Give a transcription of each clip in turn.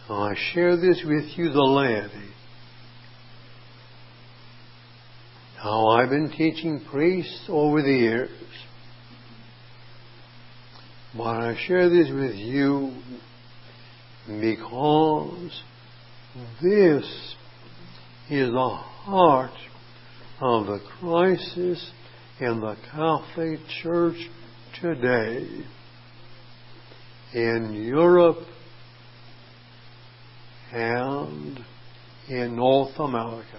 I share this with you, the laity. Now, I've been teaching priests over the years, but I share this with you because this is the heart of the crisis in the Catholic Church today, in Europe and in North America.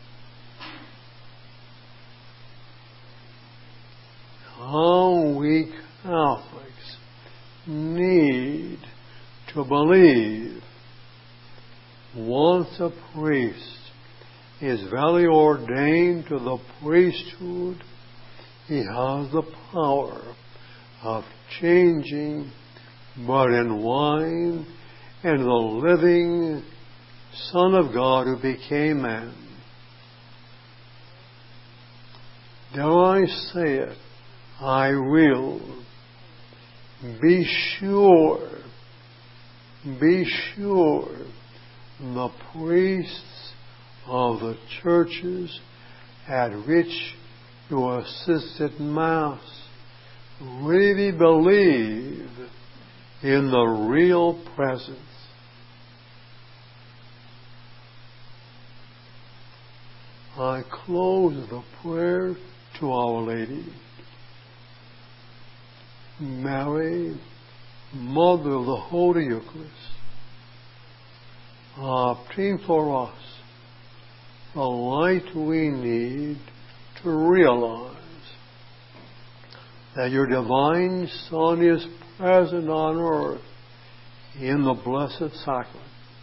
How we Catholics need to believe once a priest is validly ordained to the priesthood, he has the power of changing blood and wine and the living Son of God who became man. Dare I say it? I will. Be sure the priests of the churches at which you assist at Mass really believe in the real presence. I close the prayer to Our Lady. Mary, Mother of the Holy Eucharist, obtain for us the light we need to realize that your divine Son is present on earth in the Blessed Sacrament.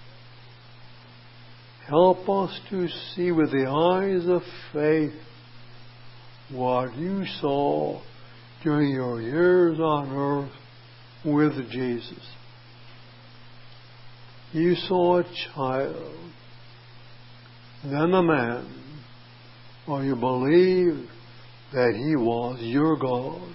Help us to see with the eyes of faith what you saw during your years on earth with Jesus. You saw a child, then a man, or you believed that he was your God.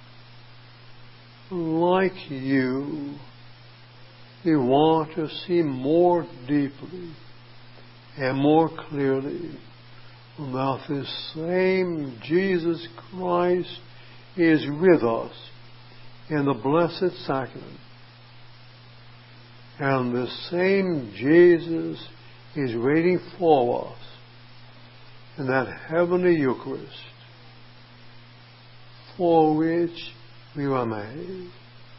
Like you, we want to see more deeply and more clearly that the same Jesus Christ is with us in the Blessed Sacrament. And the same Jesus is waiting for us in that heavenly Eucharist for which we were made.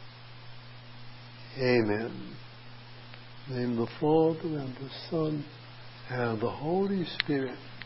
Amen. In the name of the Father and the Son and the Holy Spirit.